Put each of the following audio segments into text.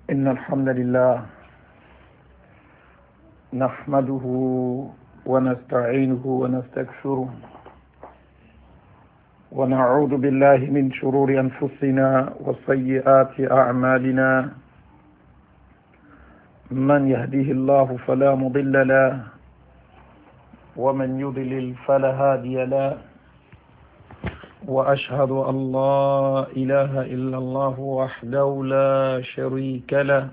إن الحمد لله نحمده ونستعينه ونستغفره ونعوذ بالله من شرور أنفسنا وسيئات أعمالنا. من يهديه الله فلا مضل له ومن يضلل فلا هادي له، وأشهد أن لا إله إلا الله وحده لا شريك له،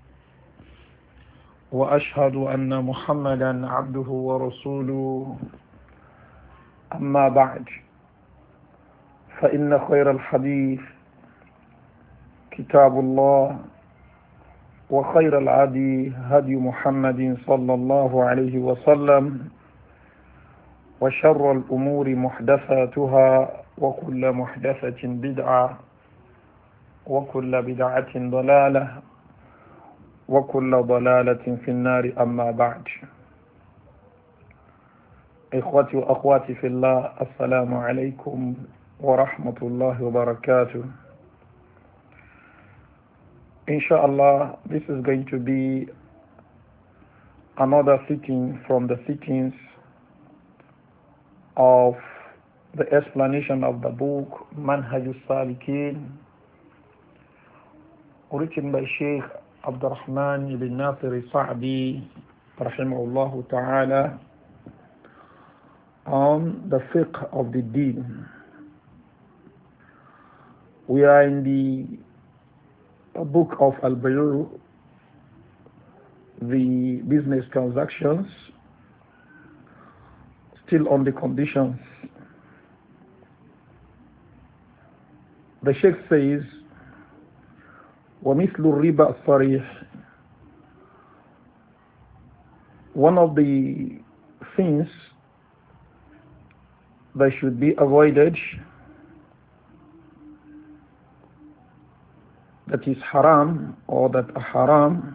وأشهد أن محمدا عبده ورسوله. أما بعد، فإن خير الحديث كتاب الله، وخير الهدي هدي محمد صلى الله عليه وسلم، وشر الأمور محدثاتها، وكل محدثة بدعة، وكل بدعة ضلالة، وكل ضلالة في النار. أما بعد، إخوتي وأخواتي في الله، السلام عليكم ورحمة الله وبركاته. Inshallah, this is going to be another sitting from the sittings of the explanation of the book Manhajus Salikin, written by Sheikh Abdurrahman ibn Nasir Sa'di rahimahullah ta'ala, on the fiqh of the deen. We are in the book of Al-Bayr, the business transactions, still on the conditions. The Sheikh says, وَمِثْلُ الرِّبَى الصَّرِيحِ. One of the things that should be avoided, that is haram or that are haram,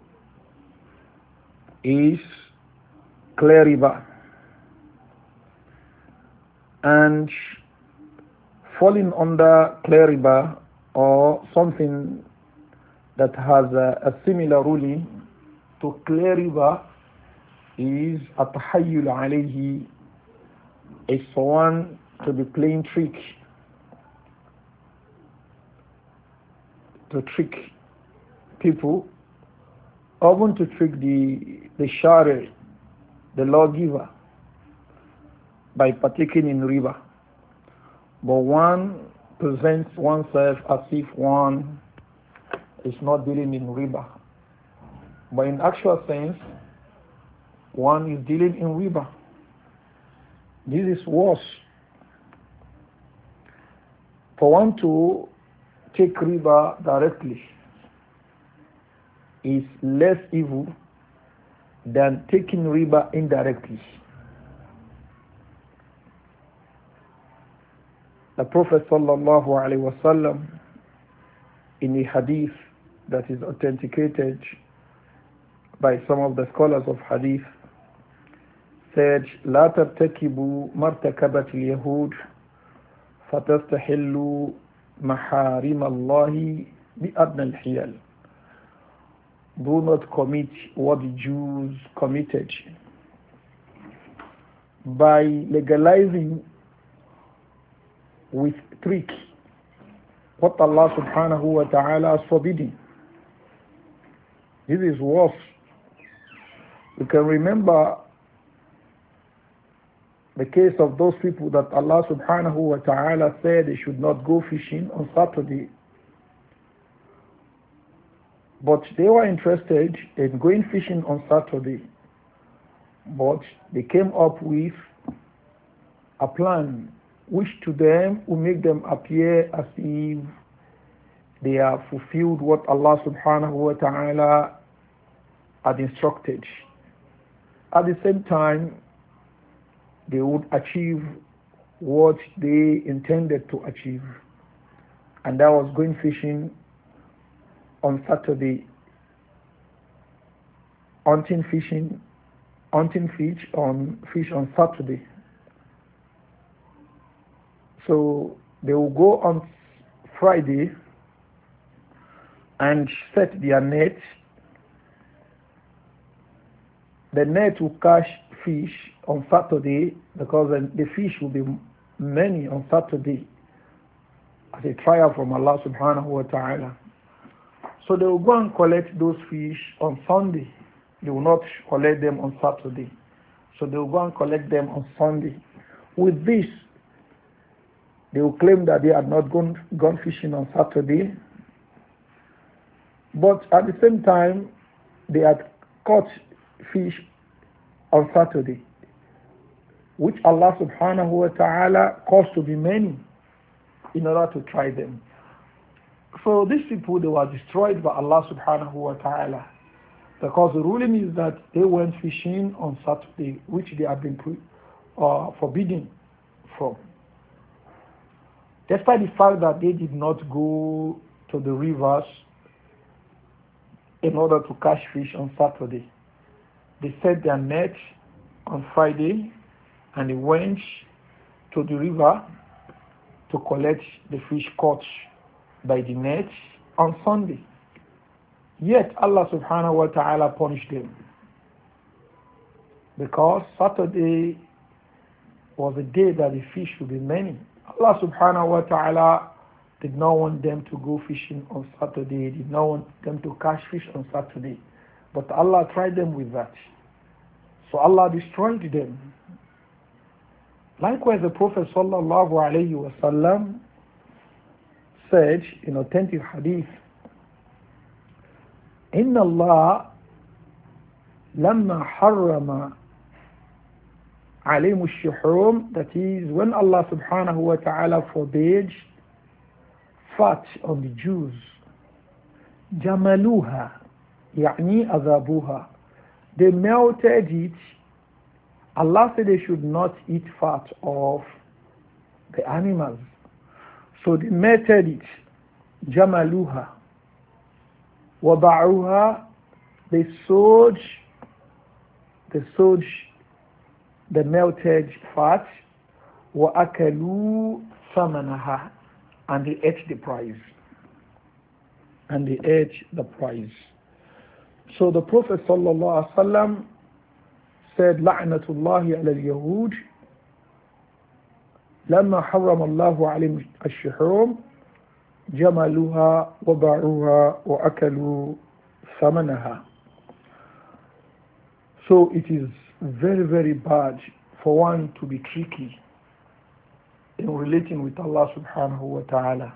is clear riba. And falling under clear riba or something that has a similar ruling to clear riba is at-tahayyul alayhi, is for one to be playing trick, to trick people, even to trick the shari, the lawgiver, by partaking in riba. But one presents oneself as if one is not dealing in riba, but in actual sense one is dealing in riba. This is worse. For one to take riba directly is less evil than taking riba indirectly. The Prophet sallallahu alaihi wasallam, in a hadith that is authenticated by some of the scholars of hadith, said, لا ترتكبوا مرتكبة اليهود فتستحلوا محارم الله بأدنى الحيل. Do not commit what the Jews committed by legalizing with trick what Allah subhanahu wa ta'ala is forbidding. This is worse. You can remember the case of those people that Allah subhanahu wa ta'ala said they should not go fishing on Saturday. But they were interested in going fishing on Saturday. But they came up with a plan which to them will make them appear as if they have fulfilled what Allah subhanahu wa ta'ala had instructed. At the same time, they would achieve what they intended to achieve, and that was going fishing on Saturday, hunting fish on Saturday. So they will go on Friday and set their net, the net will catch fish on Saturday because the fish will be many on Saturday as a trial from Allah subhanahu wa ta'ala. So they will go and collect those fish on Sunday. They will not collect them on Saturday. So they will go and collect them on Sunday. With this, they will claim that they had not gone fishing on Saturday. But at the same time, they had caught fish on Saturday, which Allah subhanahu wa ta'ala caused to be many in order to try them. So these people, they were destroyed by Allah subhanahu wa ta'ala, because the ruling is that they went fishing on Saturday, which they have been forbidden from. Despite the fact that they did not go to the rivers in order to catch fish on Saturday, they set their net on Friday and they went to the river to collect the fish caught by the net on Sunday. Yet Allah subhanahu wa ta'ala punished them, because Saturday was a day that the fish would be many. Allah subhanahu wa ta'ala did not want them to go fishing on Saturday, did not want them to catch fish on Saturday. But Allah tried them with that. So Allah destroyed them. Likewise, the Prophet sallallahu alayhi wa sallam said in authentic hadith, إن الله لما حرم عليهم الشحوم, that is, when Allah subhanahu wa ta'ala forbade fat on the Jews, جملوها يعني أذابوها, they melted it. Allah said they should not eat fat of the animals, so they melted it. جملوها وباعوها, they sold the melted fat. وأكلوا ثمنها, and they ate the price. So the Prophet sallallahu alaihi wasallam said, لعنة الله على اليهود لما حرم الله عليهم الشحوم جملوها وباعوها وأكلوا ثمنها. So it is very, very bad for one to be tricky in relating with Allah subhanahu wa ta'ala.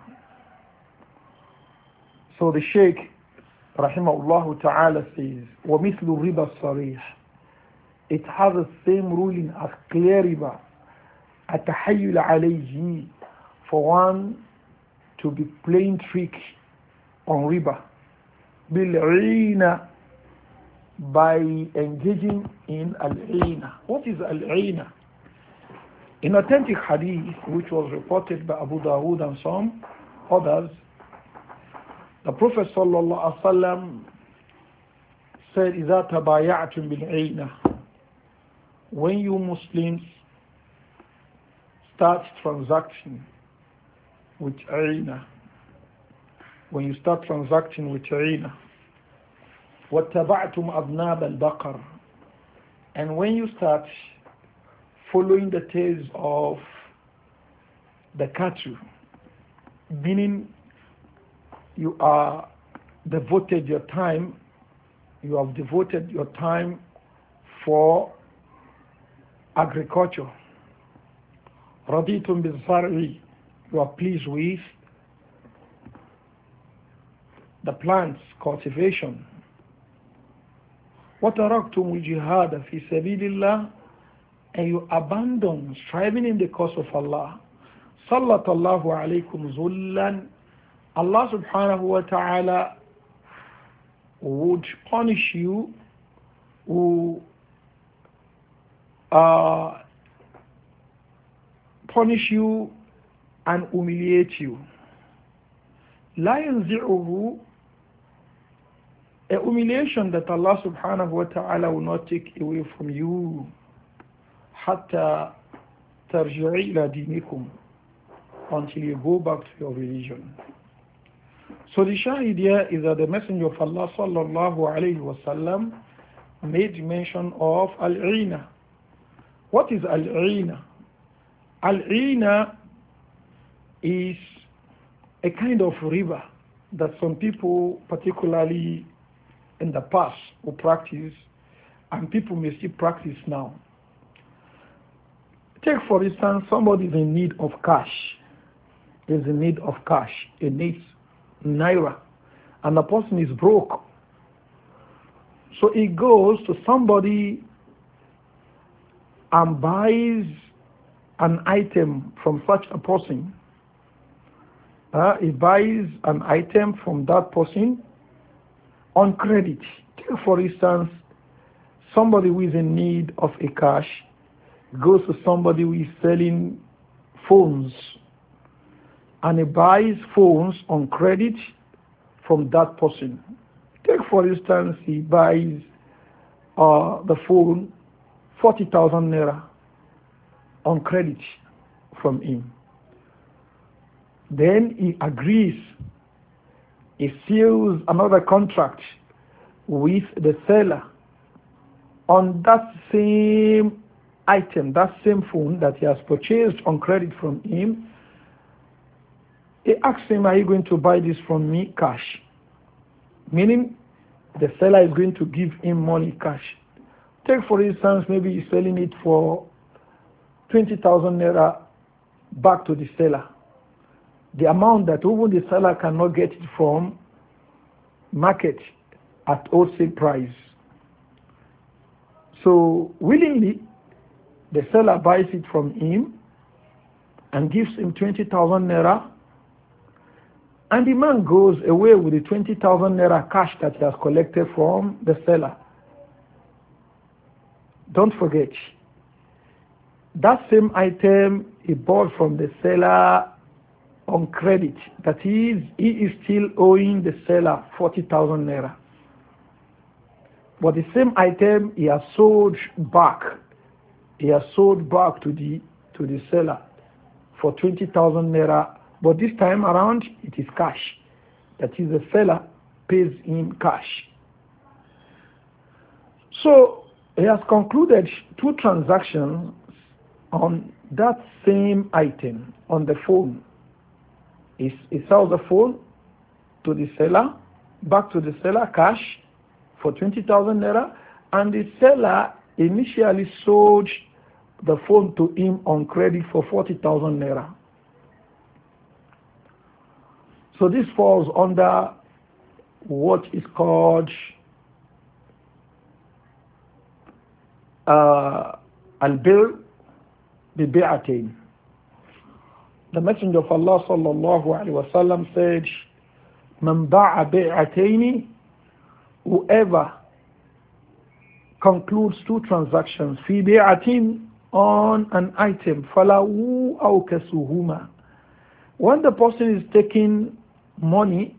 So the Shaykh rahimahullah ta'ala says, وَمِثْلُ الرِّبَى الصَّرِيحِ, it has the same ruling as clear riba. التحيل عليه, for one to be playing trick on riba. بالعينة, by engaging in al-'ina. What is al-'ina? In authentic hadith, which was reported by Abu Dawood and some others, the Prophet sallallahu alaihi wasallam said, إِذَا تَبَايَعْتُمْ بِالْعِينَةِ, when you Muslims start transacting with 'ina, when you start transacting with 'ina, وَاتَّبَعْتُمْ أَذْنَابَ الْبَقَرِ, and when you start following the tails of the cattle, meaning you have devoted your time for agriculture. رَضِيتُمْ بِالزَّرْعِ, you are pleased with the plants, cultivation. وَتَرَكْتُمُ الْجِهَادَ فِي سَبِيلِ اللَّهِ, and you abandon striving in the cause of Allah. سَلَّطَ اللَّهُ عَلَيْكُمْ ذُلًّا, Allah subhanahu wa ta'ala would punish you, and humiliate you. لا ينزعه, a humiliation that Allah subhanahu wa ta'ala will not take away from you. حتى ترجعي إلى دينكم, until you go back to your religion. So the shahid here is that the Messenger of Allah sallallahu alayhi wasallam made mention of al-ina. What is al-ina? Al-ina is a kind of river that some people, particularly in the past, will practice, and people may still practice now. Take for instance, somebody is in need of cash. Is in need of cash. He needs naira, and the person is broke. So he goes to somebody and buys an item from such a person. He buys an item from that person on credit. Take for instance, somebody who is in need of a cash goes to somebody who is selling phones, and he buys phones on credit from that person. Take for instance, he buys the phone 40,000 naira on credit from him. Then he agrees, he seals another contract with the seller on that same item, that same phone that he has purchased on credit from him. He asks him, are you going to buy this from me cash? Meaning the seller is going to give him money cash. Take for instance, maybe he's selling it for 20,000 naira back to the seller. The amount that even the seller cannot get it from market at wholesale price. So willingly, the seller buys it from him and gives him 20,000 naira, and the man goes away with the 20,000 naira cash that he has collected from the seller. Don't forget, that same item he bought from the seller on credit. That is, he is still owing the seller 40,000 naira. But the same item he has sold back. He has sold back to the seller for 20,000 naira. But this time around, it is cash. That is, the seller pays him cash. So he has concluded two transactions on that same item on the phone. He sells the phone to the seller, back to the seller cash for 20,000 naira, and the seller initially sold the phone to him on credit for 40,000 naira. So this falls under what is called al-bir bi-bi'atain. The Messenger of Allah sallallahu alaihi wasallam said, "Man ba'a bi'ataini," whoever concludes two transactions, fi bi'atin, on an item, falahu aw kasuhuma. When the person is taking money,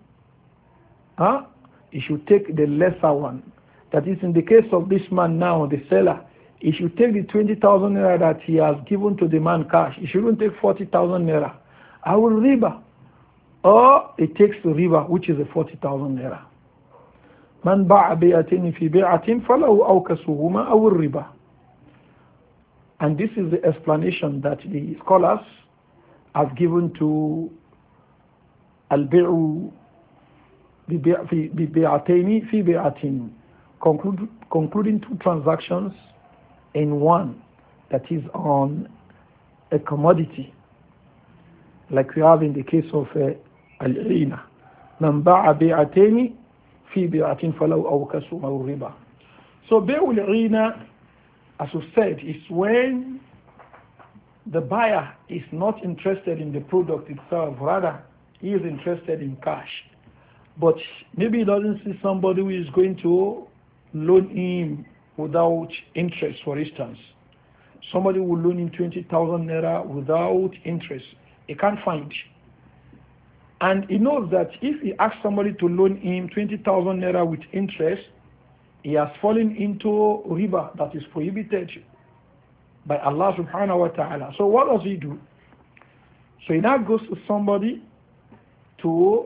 he should take the lesser one. That is, in the case of this man now, the seller, he should take the 20,000 naira that he has given to the man cash. He shouldn't take 40,000 naira. I will riba. Or he takes the riba, which is the 40,000 naira. Man ba'a bi'atin fi bi'atin falahu aw kasuhuma aw riba. And this is the explanation that the scholars have given to al-bi'u bi bi'ataini fi bi'atin, concluding two transactions in one, that is on a commodity, like we have in the case of al-ina. Man ba'a bi'ataini fi bi'atin falahu aw kasum aw riba. So bi'ul ina, as we said, is when the buyer is not interested in the product itself, rather he is interested in cash. But maybe he doesn't see somebody who is going to loan him without interest, for instance. Somebody will loan him 20,000 naira without interest. He can't find. And he knows that if he asks somebody to loan him 20,000 naira with interest, he has fallen into riba that is prohibited by Allah subhanahu wa ta'ala. So what does he do? So he now goes to somebody to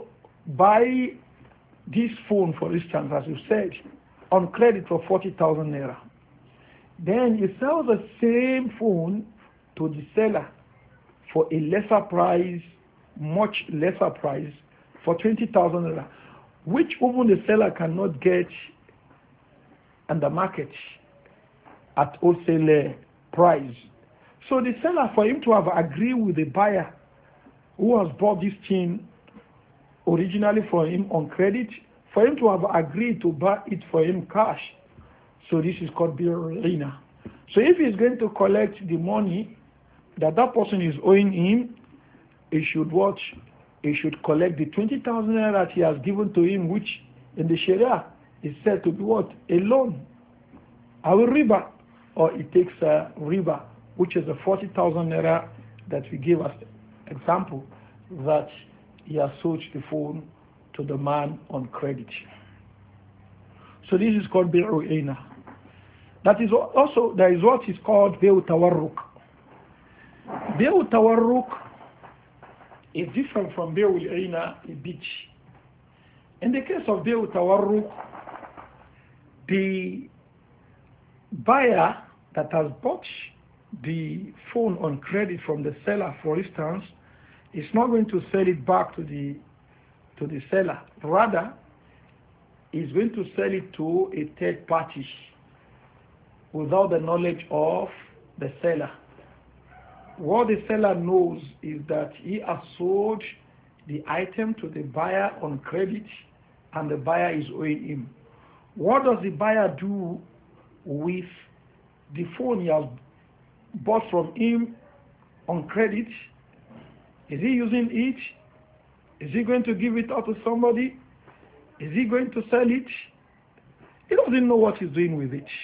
buy this phone, for instance, as you said, on credit for 40,000 naira. Then you sell the same phone to the seller for a lesser price, much lesser price, for 20,000 naira, which even the seller cannot get on the market at wholesale price. So the seller, for him to have agreed with the buyer who has bought this thing originally for him on credit, for him to have agreed to buy it for him cash. So this is called birrina. So if he's going to collect the money that person is owing him, he should watch. He should collect the 20,000 naira that he has given to him, which in the Sharia is said to be what? A loan. Our riba, or it takes a riba, which is the 40,000 naira that we give as example, that he has sold the phone to the man on credit. So this is called birrina. That is also, there is what is called Be'u Tawarruk. Be'u Tawarruk is different from Be'u Ina a bit. In the case of Be'u Tawarruk, the buyer that has bought the phone on credit from the seller, for instance, is not going to sell it back to the seller. Rather, is going to sell it to a third party without the knowledge of the seller. What the seller knows is that he has sold the item to the buyer on credit and the buyer is owing him. What does the buyer do with the phone he has bought from him on credit? Is he using it? Is he going to give it out to somebody? Is he going to sell it? He doesn't know what he's doing with it.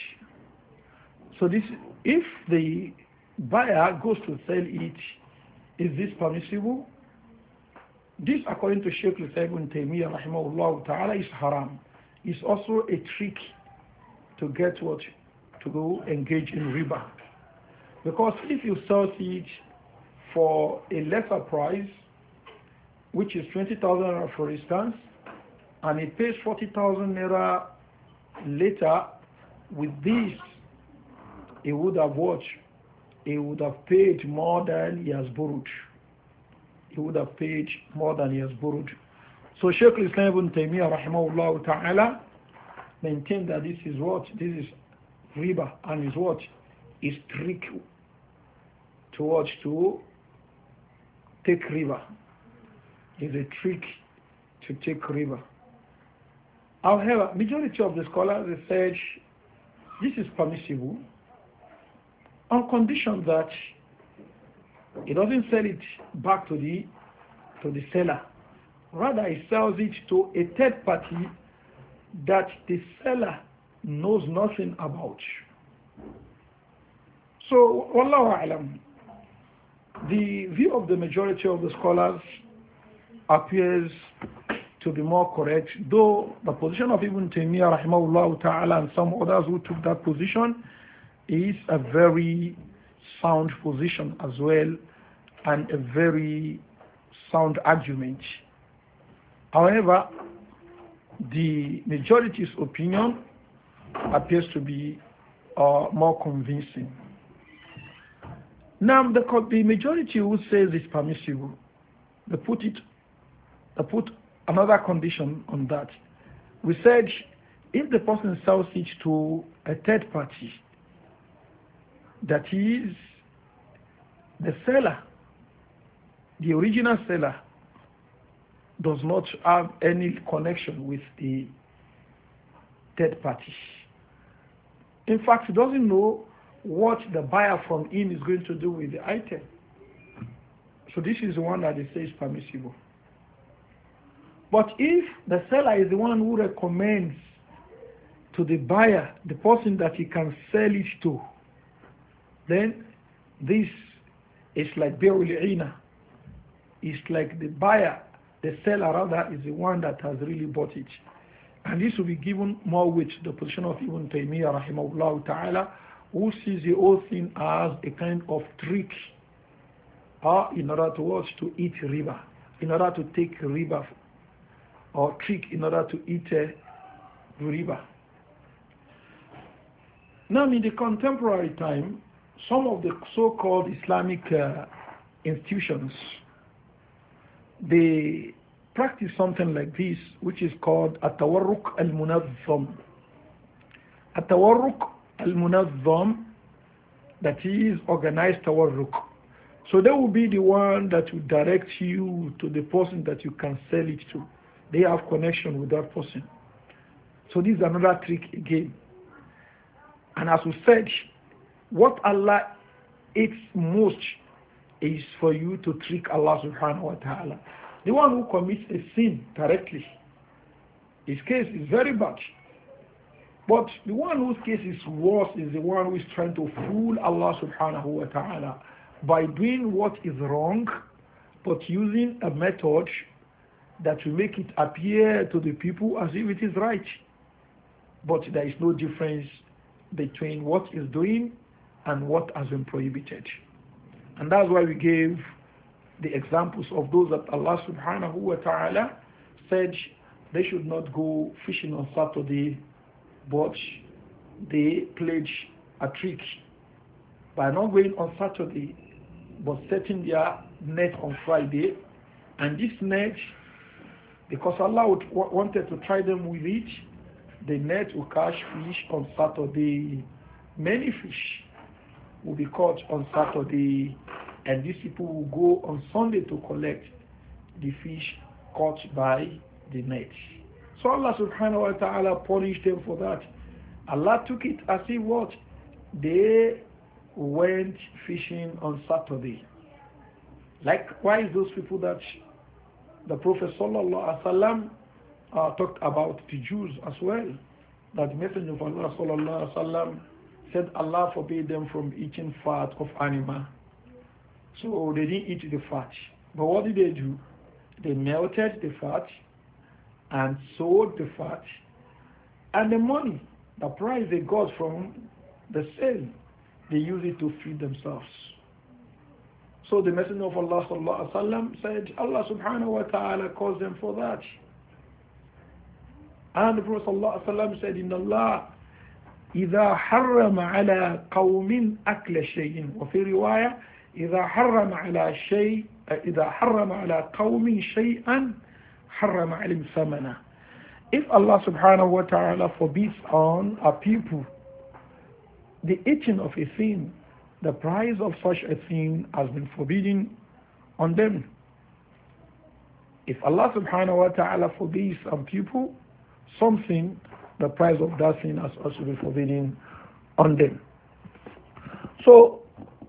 So this, if the buyer goes to sell it, is this permissible? This, according to Shaykh Ibn Taymiyyah rahimahullah ta'ala, is haram. It's also a trick to get what? To go engage in riba. Because if you sell it for a lesser price, which is 20,000 naira for instance, and it pays 40,000 naira later, with this, he would have watched. He would have paid more than he has borrowed. He would have paid more than he has borrowed. So Shaykh Islam Ibn Taymiyyah rahimahullah ta'ala maintained that this is what? This is riba, and is what? Is trick towards to take riba. Is a trick to take riba. However, majority of the scholars have said this is permissible on condition that he doesn't sell it back to the seller. Rather, he sells it to a third party that the seller knows nothing about. So, wallahu a'lam, the view of the majority of the scholars appears to be more correct, though the position of Ibn Taymiyyah rahimahullah ta'ala and some others who took that position is a very sound position as well, and a very sound argument. However, the majority's opinion appears to be more convincing. Now, the majority who says it's permissible, they put another condition on that. We said if the person sells it to a third party, that is the seller, the original seller, does not have any connection with the third party. In fact, he doesn't know what the buyer from him is going to do with the item. So this is the one that they say is permissible. But if the seller is the one who recommends to the buyer, the person that he can sell it to, then this is like Be'ul Ina. It's like the buyer, the seller rather, is the one that has really bought it. And this will be given more weight to the position of Ibn Taymiyyah rahimahullah ta'ala, who sees the whole thing as a kind of trick in order to eat riba, in order to take riba. or trick in order to eat the riba. Now, in the contemporary time, some of the so-called Islamic institutions, they practice something like this, which is called at-tawarruk al-munazzam. At-tawarruk al-munazzam, that is organized tawarruk. So they will be the one that will direct you to the person that you can sell it to. They have connection with that person. So this is another trick again. And as we said, what Allah hates most is for you to trick Allah subhanahu wa ta'ala. The one who commits a sin directly, his case is very bad. But the one whose case is worse is the one who is trying to fool Allah subhanahu wa ta'ala by doing what is wrong, but using a method that will make it appear to the people as if it is right. But there is no difference between what is doing and what has been prohibited. And that's why we gave the examples of those that Allah subhanahu wa ta'ala said they should not go fishing on Saturday, but they pledge a trick by not going on Saturday, but setting their net on Friday. And this net, because Allah wanted to try them with it, the net will catch fish on Saturday. Many fish will be caught on Saturday, and these people will go on Sunday to collect the fish caught by the net. So Allah subhanahu wa ta'ala punished them for that. Allah took it as if what? They went fishing on Saturday. Likewise, those people that the Prophet sallallahu alaihi wasallam talked about, the Jews as well, that the Messenger of Allah sallallahu alaihi wasallam said Allah forbade them from eating fat of animal. So they didn't eat the fat. But what did they do? They melted the fat and sold the fat, and the money, the price they got from the sale, they use it to feed themselves. So the Messenger of Allah sallallahu alaihi wasallam said Allah subhanahu wa ta'ala caused them for that. And the Prophet sallallahu alaihi wasallam said, "Inna Allah إذا حرم على قوم أكل شيء وفي رواية إذا حرم على شيء إذا حرم على قوم شيئا حرم عليهم ثمنه." If Allah subhanahu wa ta'ala forbids on a people the eating of a thing, the price of such a thing has been forbidden on them. If Allah subhanahu wa ta'ala forbids on people something, the price of that thing has also been forbidden on them. So,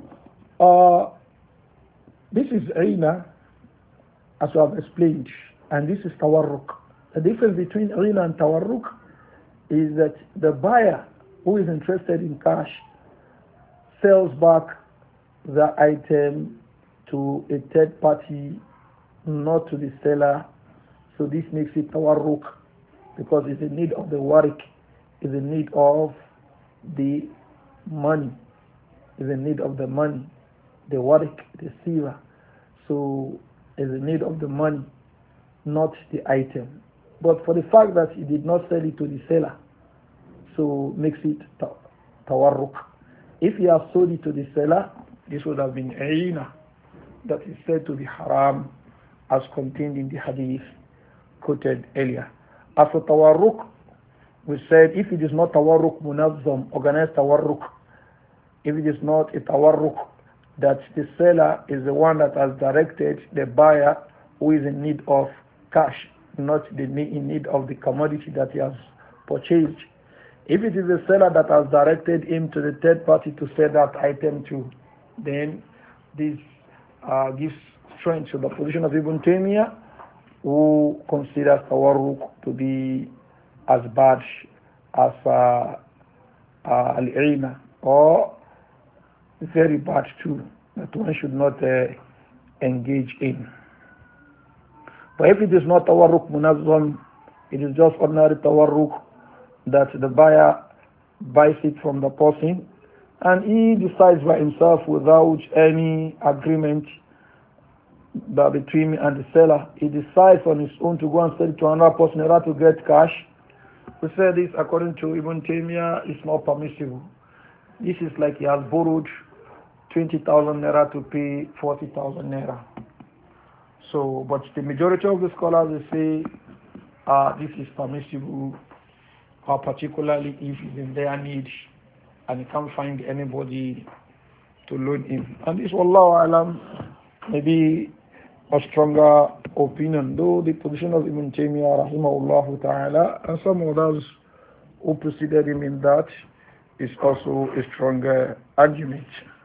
this is Rina, as I have explained, and this is Tawarruk. The difference between Rina and Tawarruk is that the buyer who is interested in cash sells back the item to a third party, not to the seller. So this makes it Tawarruk, because it's in need of the warik, is in need of the money, is in need of the money, the warik, the silver. So is in need of the money, not the item. But for the fact that he did not sell it to the seller, so makes it tawarruk. If he has sold it to the seller, this would have been aina, that is said to be haram, as contained in the hadith quoted earlier. As for tawarruk, we said if it is not tawarruk munazzam, organized tawarruk, if it is not a tawarruk that the seller is the one that has directed the buyer who is in need of cash, not in need of the commodity that he has purchased. If it is the seller that has directed him to the third party to sell that item to, then this gives strength to the position of Ibn Taymiyyah, who considers tawarruk to be as bad as al-ina, or very bad too, that one should not engage in. But if it is not tawarruk munazzam, it is just ordinary tawarruk, that the buyer buys it from the person and he decides by himself without any agreement that between me and the seller, he decides on his own to go and sell it to another person in order to get cash, we say this, according to Ibn Taymiyyah, is not permissible. This is like he has borrowed 20,000 naira to pay 40,000 naira. So, but the majority of the scholars, they say this is permissible, particularly if he's in their need and he can't find anybody to loan him. And this, wallahu alam, maybe a stronger opinion, though the position of Ibn Taymiyyah rahimahullah ta'ala and some others who preceded him in that is also a stronger argument.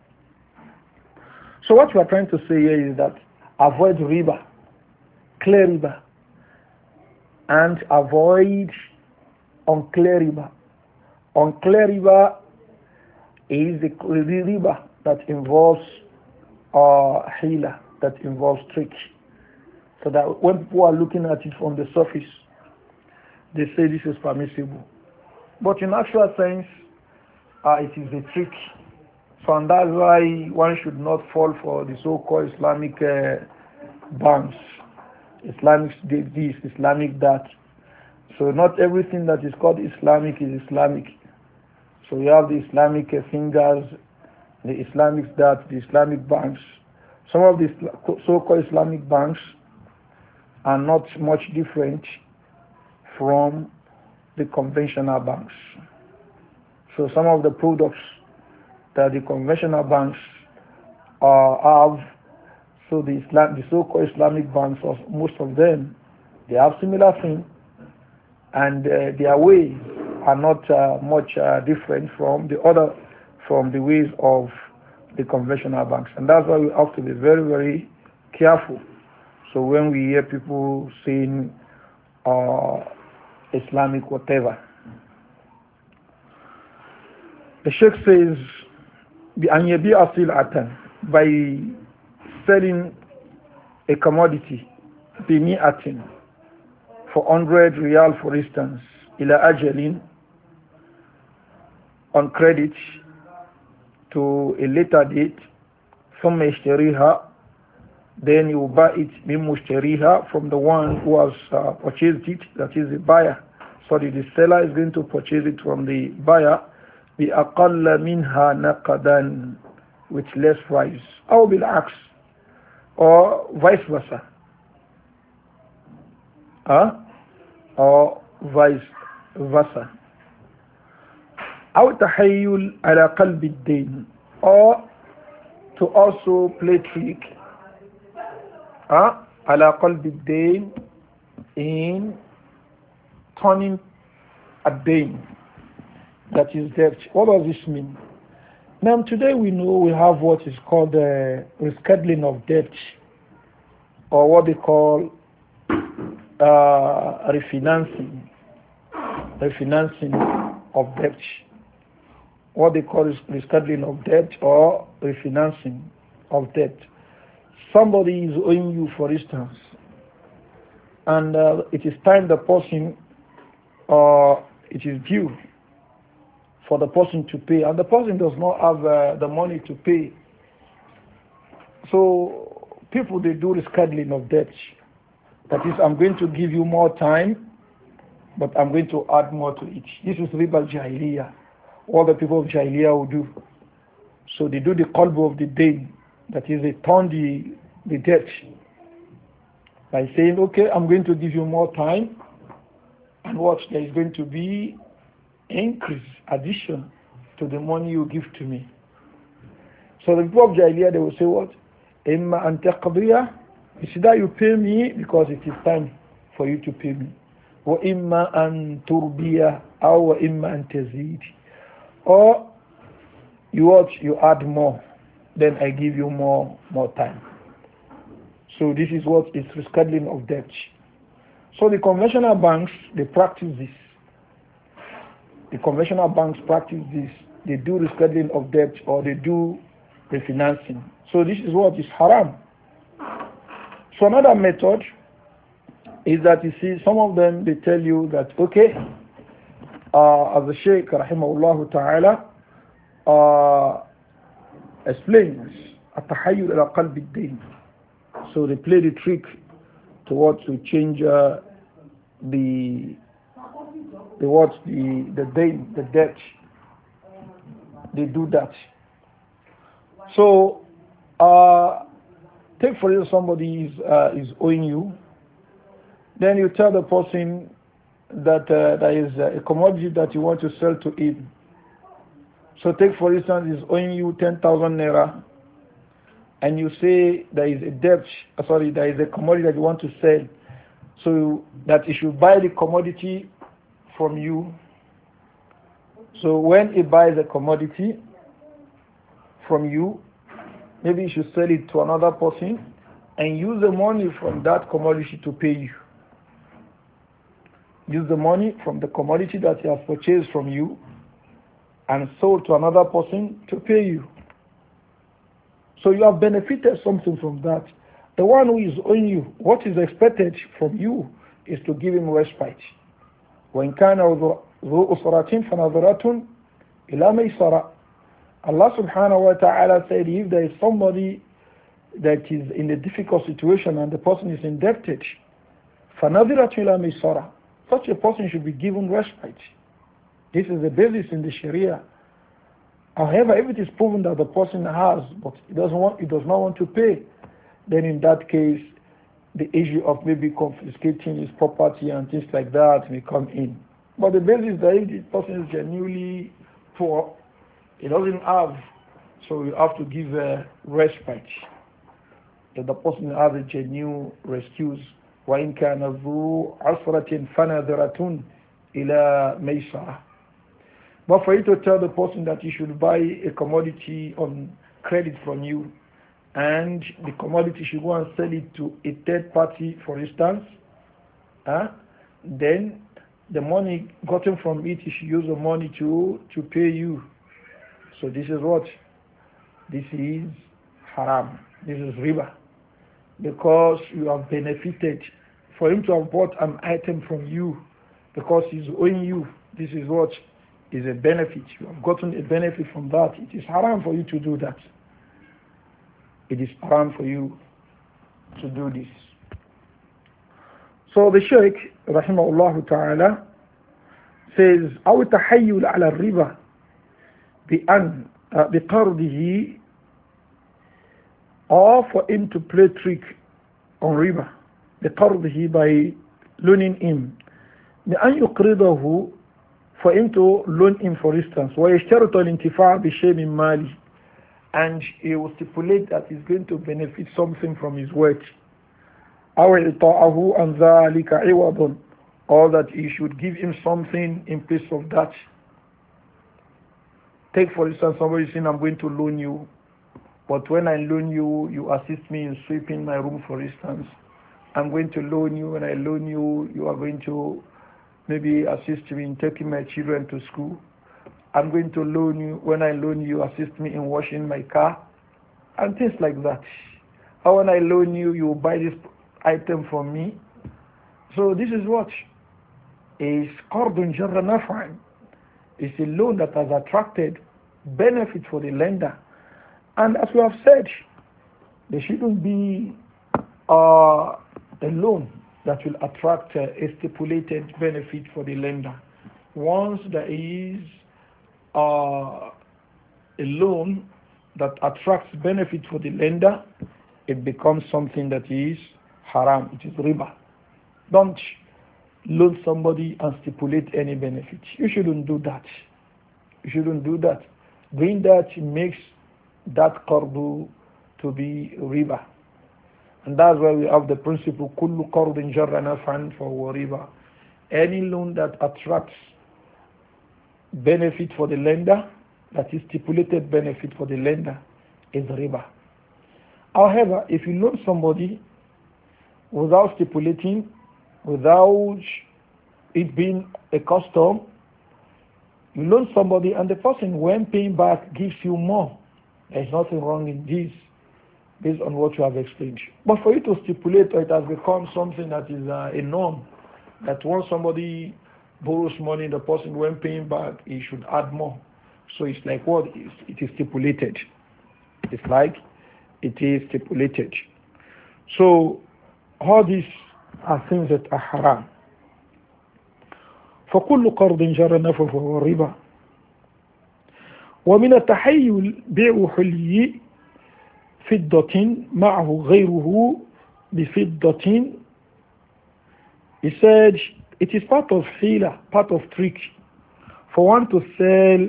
So what we are trying to say here is that avoid riba, clear riba, and avoid unclear riba. Unclear riba is the riba that involves hila, that involves trick. So that when people are looking at it from the surface, they say this is permissible. But in actual sense, it is a trick. So and that's why one should not fall for the so-called Islamic banks, Islamic this, Islamic that. So not everything that is called Islamic is Islamic. So you have the Islamic fingers, the Islamic that, the Islamic banks. Some of the so-called Islamic banks are not much different from the conventional banks. So some of the products that the conventional banks have, so the so-called Islamic banks, most of them, they have similar things, and their ways are not much different from the ways of the conventional banks. And that's why we have to be very, very careful. So when we hear people saying Islamic whatever, the Sheikh says, بأن يبيع سلعة, by selling a commodity بمئة, for 100 riyal, for instance, إلى أجل, on credit to a later date, ثم يشتريها, then you buy it من مشتريها, from the one who has purchased it, that is the buyer. Sorry, the seller is going to purchase it from the buyer, بأقل منها نقدا, with less price, أو بالعكس, or vice versa, or vice versa. أو تحيل على قلب الدين, or to also play trick على قلب الدين, in turning a dain, that is debt. What does this mean? Now today we know we have what is called rescheduling of debt, or what they call refinancing of debt. What they call is rescheduling of debt or refinancing of debt. Somebody is owing you, for instance, and it is time the person, it is due for the person to pay, and the person does not have the money to pay. So people, they do rescheduling of debt. That is, I'm going to give you more time, but I'm going to add more to it. This is riba jahiliyyah. What the people of jahiliyyah will do. So they do the qalbu of the day, that is, they turn the debt by saying, okay, I'm going to give you more time, and what, there is going to be increase, addition to the money you give to me. So the people of Jahiliyyah, they will say what? Imma an taqdiya, it's that you pay me because it is time for you to pay me. Wa imma an turbiya, or imma an tazid. Or you add more, then I give you more time. So this is what is rescheduling of debt. So the conventional banks, they practice this. The conventional banks practice this. They do rescheduling of debt, or they do refinancing. So this is what is haram. So another method is that, you see, some of them, they tell you that, okay, as the Shaykh rahimahullah ta'ala explains, التحيل إلى قلب الدين. So they play the trick to change the the debt. They do that. So take for example somebody is owing you, then you tell the person that there is a commodity that you want to sell to him. So take for instance, he's owing you 10,000 naira, and you say there is a there is a commodity that you want to sell, so that he should buy the commodity from you. So when he buys a commodity from you, maybe you should sell it to another person and use the money from that commodity to pay you. Use the money from the commodity that he has purchased from you and sold to another person to pay you. So you have benefited something from that. The one who is owing you, what is expected from you is to give him respite. وَإِنْ كَانَ ذُو أُسْرَةٍ فَنَظِرَةٌ إِلَى مَيْسَرَةٍ. Allah subhanahu wa ta'ala said, if there is somebody that is in a difficult situation and the person is indebted, فَنَظِرَةٌ إِلَى مَيْسَرَةٍ, such a person should be given respite. This is the basis in the Sharia. However, if it is proven that the person has, but he does not want to pay, then in that case, the issue of maybe confiscating his property and things like that may come in. But the basis is that if the person is genuinely poor, he doesn't have, so you have to give a respite. That the person has a genuine excuse. وَإِنْ كَانَ ذُو عَسْرَةٍ فَنَذِرَةٌ إِلَى مَيْسَرَةٍ. But for you to tell the person that he should buy a commodity on credit from you, and the commodity should go and sell it to a third party, for instance, then the money gotten from it, you should use the money to pay you. So this is what? This is haram. This is riba. Because you have benefited. For him to have bought an item from you because he's owing you, this is what is a benefit. You have gotten a benefit from that. It is haram for you to do that. It is haram for you to do this. So the Shaykh, rahimahullah ta'ala, says, أو التحيل على الربا بقرضه, or for him to play trick on riba, بقرضه, by loaning him, بأن يقرضه, for him to loan him, for instance, ويشترط الانتفاع بشيء من ماله, and he will stipulate that he's going to benefit something from his work, أو إعطاءه عن ذلك عوض, or that he should give him something in place of that. Take for instance, somebody saying, I'm going to loan you, but when I loan you, you assist me in sweeping my room, for instance. I'm going to loan you, when I loan you, you are going to maybe assist me in taking my children to school. I'm going to loan you, when I loan you, assist me in washing my car, and things like that. Or when I loan you, you buy this item from me. So this is what is qardun jarra naf'an. It's a loan that has attracted benefit for the lender. And as we have said, there shouldn't be a loan that will attract a stipulated benefit for the lender. Once there is a loan that attracts benefit for the lender, it becomes something that is haram. It is riba. Don't loan somebody and stipulate any benefit. You shouldn't do that. You shouldn't do that. Doing that makes that qardu to be riba. And that's why we have the principle kullu qardin jarra naf'an fahuwa riba. Any loan that attracts benefit for the lender, that is stipulated benefit for the lender, is riba. However, if you loan somebody without stipulating, without it being a custom, you loan somebody and the person, when paying back, gives you more. There is nothing wrong in this, based on what you have explained. But for you to stipulate, it has become something that is a norm, that once somebody borrows money, the person, when paying back, he should add more. So it's like what? It is stipulated. It's like it is stipulated. So all these are things that are haram. فكل قرض جر نفعه فهو الربا. ومن التحيل بيع حلي فضة معه غيره بفضة. He said it is part of hila, part of trick, for one to sell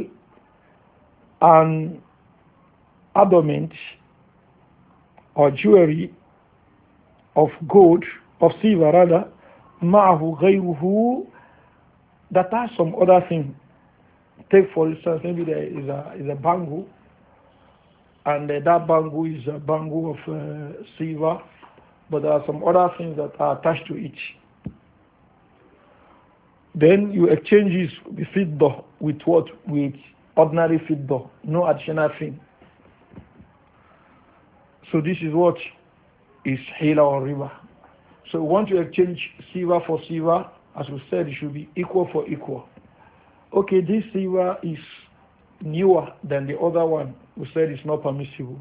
an adornment or jewelry of gold, of silver rather, معه غيره, that has some other thing. Take for instance, maybe there is a bangle, and that bangle is a bangle of silver, but there are some other things that are attached to it. Then you exchange the fiddah with what? With ordinary fiddah, no additional thing. So this is what is hila or riba. So we want to exchange silver for silver. As we said, it should be equal for equal. Okay, this silver is newer than the other one. We said it's not permissible.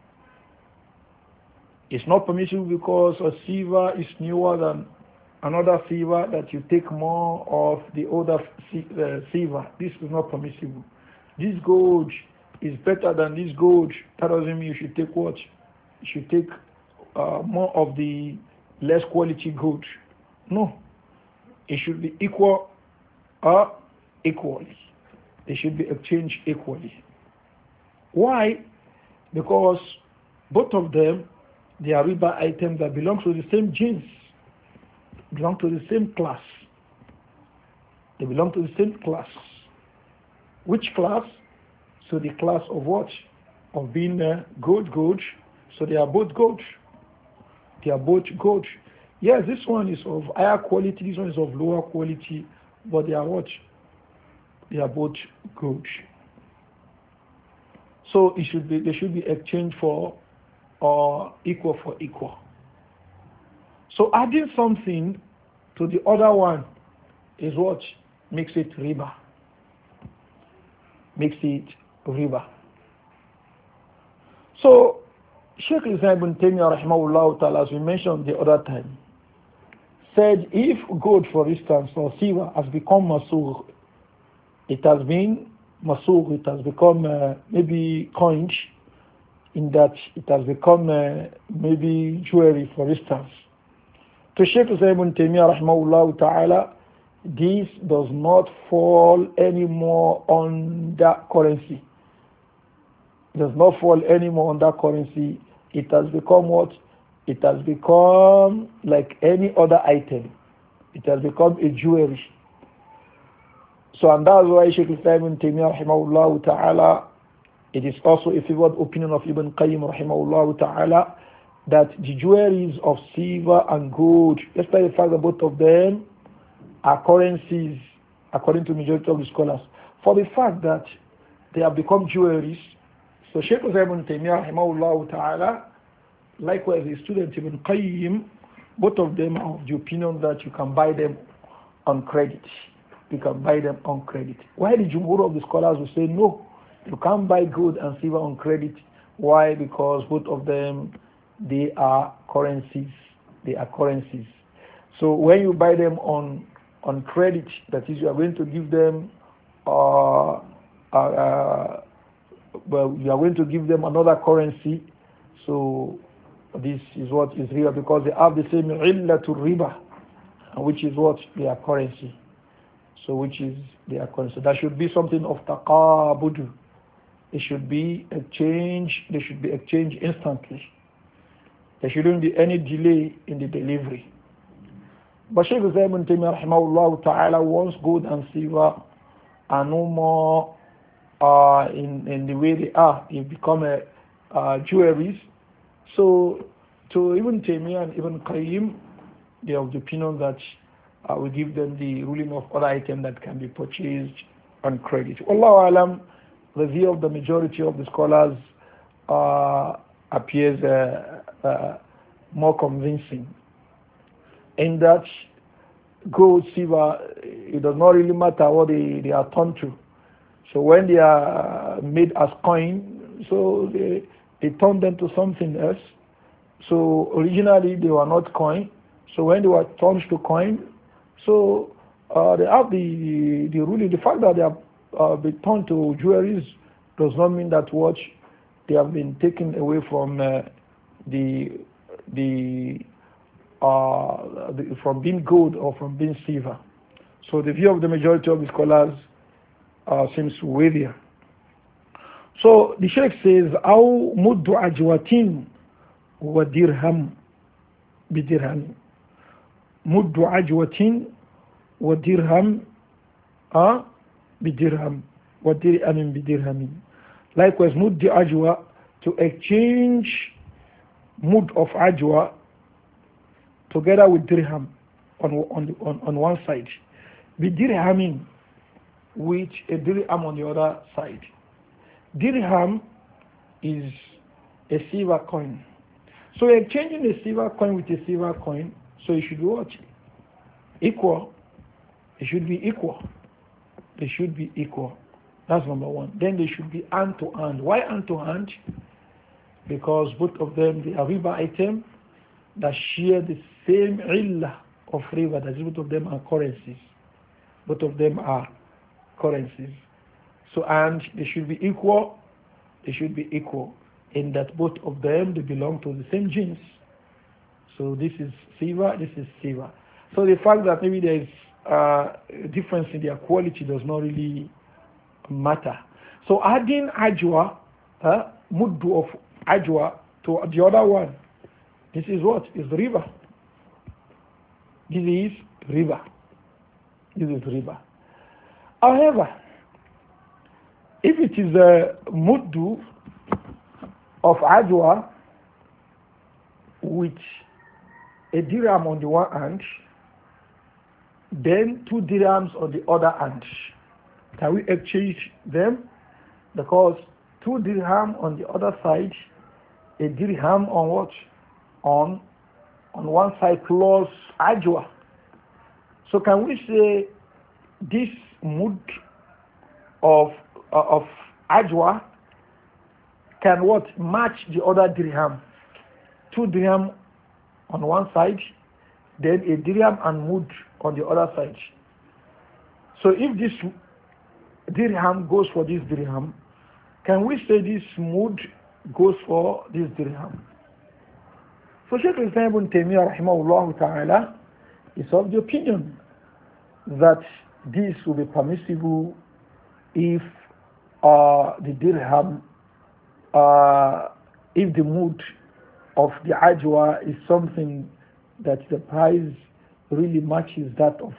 It's not permissible because a silver is newer than another silver, that you take more of the other silver. This is not permissible. This gold is better than this gold. That doesn't mean you should take what? You should take more of the less quality gold. No. It should be equal or equally. They should be exchanged equally. Why? Because both of them, they are riba items that belong to the same genes, belong to the same class. They belong to the same class. Which class? So the class of what? Of being gold. So they are both gold. They are both gold. Yes, this one is of higher quality, this one is of lower quality, but they are what? They are both gold. So they should be exchanged for equal for equal. So adding something to the other one is what makes it riba. Makes it riba. So Sheikh Islam ibn Taymiyyah rahimahullah ta'ala, as we mentioned the other time, said if gold, for instance, or silver has become masur, it has been masur, it has become maybe coined, in that it has become maybe jewelry, for instance. To Sheikh Islam ibn Taymiyyah rahimahullah ta'ala, this does not fall anymore on that currency. It does not fall anymore on that currency. It has become what? It has become like any other item. It has become a jewelry. So, and that's why Shaykh Islam ibn Taymiyyah rahimahullah ta'ala, it is also a favored opinion of Ibn Qayyim rahimahullah ta'ala, that the jewelries of silver and gold, despite the fact that both of them are currencies, according to majority of the scholars, for the fact that they have become jewelries. So Shaykh ibn Taymiyyah rahimahullah ta'ala, likewise his student Ibn Qayyim, both of them are of the opinion that you can buy them on credit. You can buy them on credit. Why the Jumhur of the scholars will say no, you can't buy gold and silver on credit. Why? Because both of them, they are currencies. They are currencies. So when you buy them on credit, that is, you are going to give them well, you are going to give them another currency. So this is what is riba, because they have the same illatul riba, which is what? Their currency. So which is their currency. So that should be something of taqabudu. It should be exchanged. They should be exchanged instantly. There shouldn't be any delay in the delivery. But Shaykh ibn Taymiyyah rahimahullah ta'ala wants gold and silver are no more in the way they are. They become jewelries. So to Ibn Taymiyyah and Ibn Qayyim, they have the opinion that we give them the ruling of other items that can be purchased on credit. Wallahu alam, the view of the majority of the scholars appears more convincing, in that gold, silver, it does not really matter what they are turned to. So when they are made as coin, so they turn them to something else. So originally they were not coin. So when they were turned to coin, so they have the ruling. The fact that they have been turned to jewelries does not mean that what they have been taken away from the the from being gold or from being silver. So the view of the majority of the scholars seems weightier. So the Sheikh says, "Aw muddu ajwatin wa dirham bidirham." Muddu ajwatin wa dirham bidirham wa dirham bidirham. Likewise, muddu ajwa, to exchange mud of ajwa together with dirham on one side. Bidirhamin, with a dirham on the other side. Dirham is a silver coin. So exchanging a silver coin with a silver coin, so it should be what? Equal. It should be equal. They should be equal. That's number one. Then they should be hand to hand. Why hand to hand? Because both of them, they are riba items that share the same illah of riba. That both of them are currencies. Both of them are currencies. So, and they should be equal. They should be equal in that both of them, they belong to the same genes. So this is silver, this is silver. So the fact that maybe there is a difference in their quality does not really matter. So adding ajwa, muddu of ajwa to the other one, this is what? Is riba. This is riba. This is riba. However, if it is a muddu of ajwa with a dirham on the one hand, then 2 dirhams on the other hand, can we exchange them? Because 2 dirham on the other side, a dirham on what? On one side plus ajwa. So can we say this mud of ajwa can what? Match the other dirham? 2 dirham on one side, then a dirham and mud on the other side. So if this dirham goes for this dirham, can we say this mud goes for this dirham? So Shaykh Islam ibn Taymiyyah rahimahullah ta'ala is of the opinion that this will be permissible if the dirham, if the mud of the ajwa is something that the price really matches that of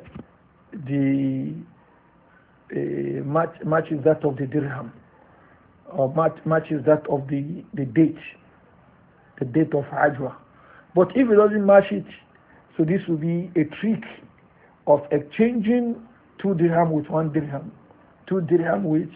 matches that of the dirham, or matches that of the date of ajwa. But if it doesn't match it, so this will be a trick of exchanging 2 dirham with 1 dirham, 2 dirham with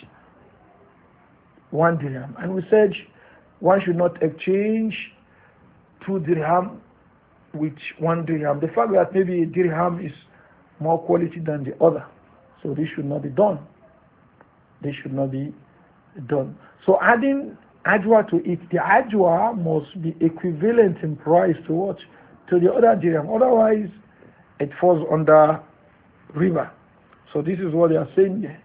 1 dirham. And we said one should not exchange 2 dirham with 1 dirham. The fact that maybe a dirham is more quality than the other, so this should not be done. This should not be done. So adding ajwa to it, the ajwa must be equivalent in price to what? To the other dirham. Otherwise, it falls under riba. So this is what they are saying here.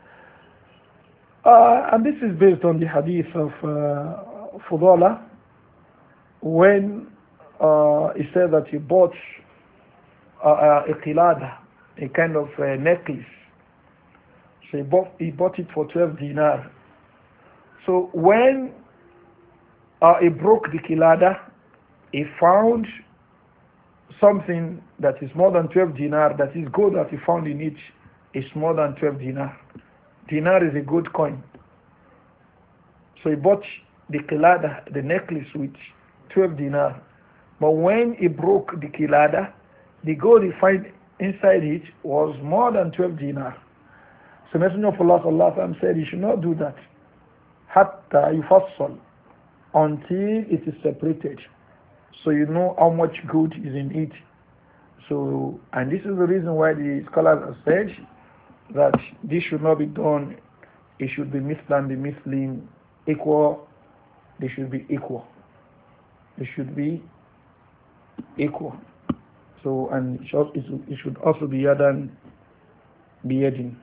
And this is based on the hadith of Fudala, when he said that he bought a qilada, a kind of necklace. So he bought it for 12 dinar. So when he broke the qilada, he found something that is more than 12 dinar, that is gold that he found in it is more than 12 dinar. Dinar is a gold coin. So he bought the qilada, the necklace, with 12 dinar. But when he broke the qilada, the gold he found inside it was more than 12 dinar. So Messenger of Allah sallallahu alaihi wasallam said you should not do that. Hatta yufassal, until it is separated, so you know how much gold is in it. So, and this is the reason why the scholars have said that this should not be done. It should be mislan, be mislean, equal. They should be equal. They should be equal. So, and it should also be yadan biyadin.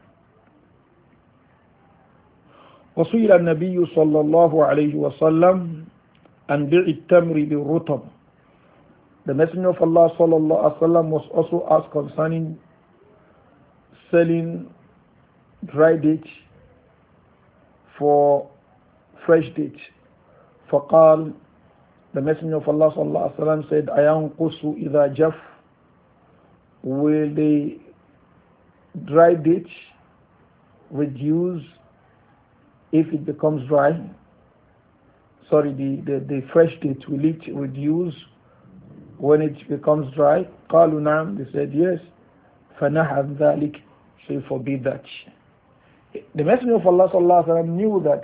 وسئل النبي صلى الله عليه وسلم عن بيع التمر بالرطب. The Messenger of Allah صلى الله عليه وسلم was also asked concerning selling dry date for fresh date. فقال, the Messenger of Allah صلى الله عليه وسلم said, أينقص إذا جف, will the dry date reduce if it becomes dry? Sorry, the fresh date, will it reduce when it becomes dry? قالوا نعم, they said yes. فنهى ذلك, so he forbid that. The Messenger of Allah sallallahu alaihi wasallam knew that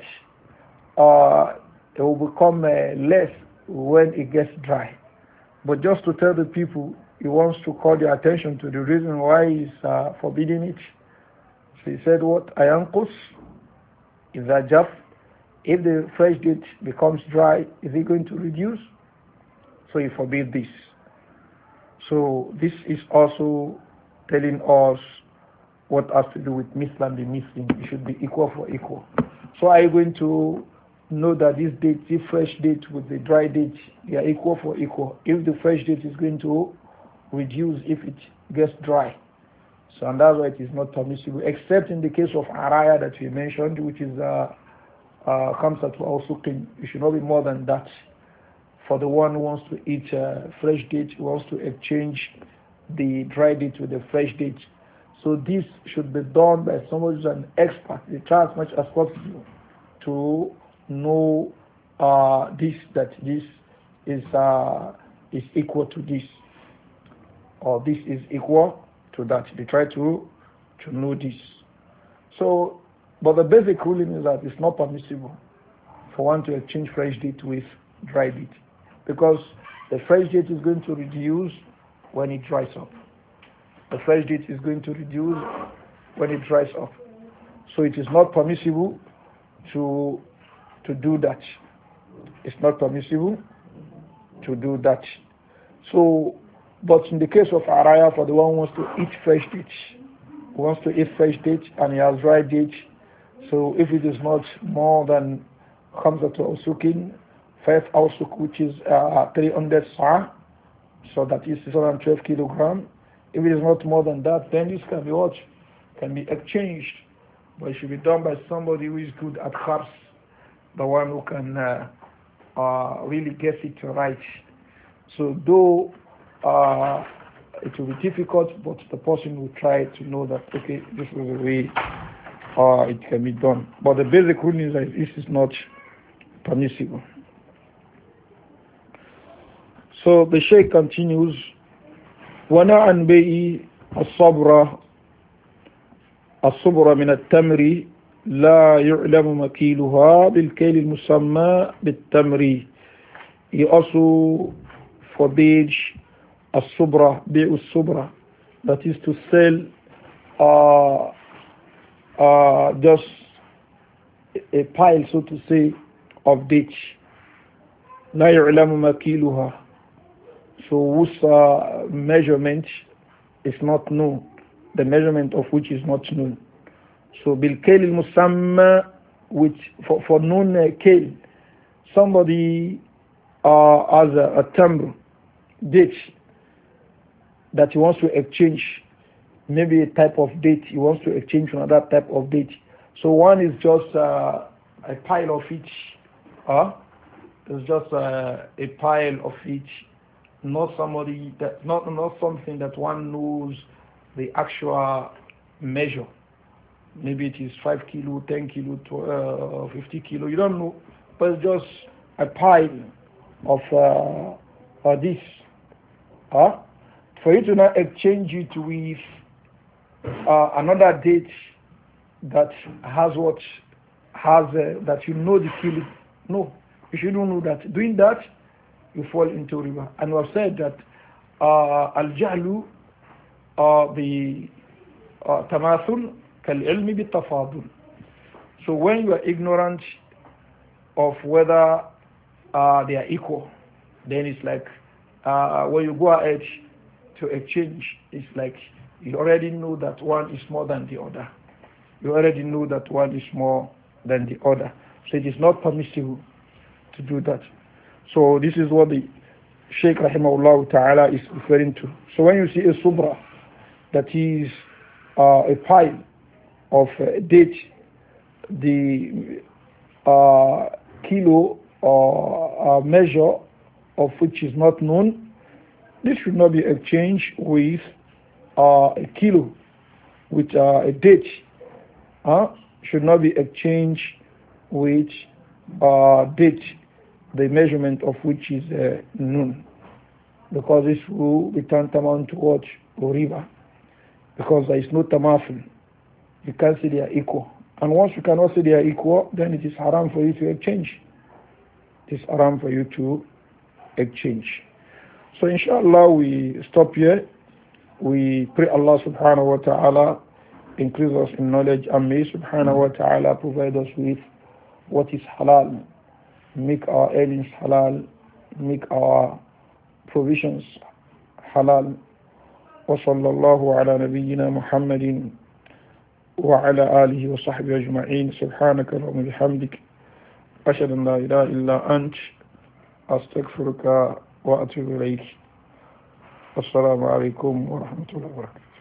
it will become less when it gets dry, but just to tell the people, he wants to call their attention to the reason why he's forbidding it. So he said, what? Ayankus, إذا جف, if the fresh date becomes dry, is it going to reduce? So he forbid this. So this is also telling us what has to do with Mislam be Muslim. It should be equal for equal. So are you going to know that this date, the fresh date with the dry date, they are equal for equal? If the fresh date is going to reduce if it gets dry. So, and that's why it is not permissible, except in the case of araya that we mentioned, which is khamsatu aw suqin. It should not be more than that. For the one who wants to eat fresh date, who wants to exchange the dry date with the fresh date. So this should be done by someone who's an expert. They try as much as possible to know that this is equal to this, or this is equal to that. They try to know this. So, but the basic ruling is that it's not permissible for one to exchange fresh date with dry date, because the fresh date is going to reduce when it dries up. The fresh date is going to reduce when it dries up. So it is not permissible to do that. It's not permissible to do that. So, but in the case of araya, for the one who wants to eat fresh date, and he has dry date, so if it is not more than khamsatu awsukin, 5 awsuk, which is 300 sa', so that is 612 kilogram. If it is not more than that, then this can be what? Can be exchanged. But it should be done by somebody who is good at khars, the one who can really get it right. So though it will be difficult, but the person will try to know that, okay, this is the way it can be done. But the basic rule is that this is not permissible. So the Shaykh continues, وَنَعَنْ بَيْءِ الصُّبْرَ مِنَ التَّمْرِ لَا يُعْلَمُ مَكِيلُهَا بِالْكَيْلِ الْمُسَمَّى بِالتَّمْرِ. He also forbids الصُّبْرَ, بِيعُ الصُّبْرَ, that is to sell just a pile, so to say, of dates. لَا يُعْلَمُ مَكِيلُهَا, so whose measurement is not known, the measurement of which is not known. So bil-kayl al-musamma, which for known kayl, somebody has a tamr, date, that he wants to exchange, maybe a type of date he wants to exchange for another type of date. So one is just a pile of each. It's just a pile of each. Not somebody that not something that one knows the actual measure. Maybe it is 5 kilo, 10 kilo, 50 kilo. You don't know, but it's just a pile of this. For you to not exchange it with another date that has that you know the kilo. No, you shouldn't know that. Doing that, you fall into riba. And we have said that al-jahlu the tamathul kal-ilmi bi-tafadul. So when you are ignorant of whether they are equal, then it's like when you go ahead to exchange, it's like you already know that one is more than the other. You already know that one is more than the other. So it is not permissible to do that. So this is what the Shaykh Rahimahullah Ta'ala is referring to. So when you see a subra, that is a pile of date, the kilo or measure of which is not known, this should not be exchanged with a kilo, with a date. Should not be exchanged with date, the measurement of which is known, because this will be tantamount to what? Riba, because there is no tamathul. You can't say they are equal. And once you cannot say they are equal, then it is haram for you to exchange. It is haram for you to exchange. So inshallah we stop here. We pray Allah subhanahu wa ta'ala increase us in knowledge, and may subhanahu wa ta'ala provide us with what is halal, make our earnings halal, make our provisions halal. وصلى الله على نبينا محمد وعلى آله وصحبه أجمعين. سبحانك اللهم وبحمدك أشهد أن لا إله إلا أنت أستغفرك وأتوب إليك. السلام عليكم ورحمة الله وبركاته.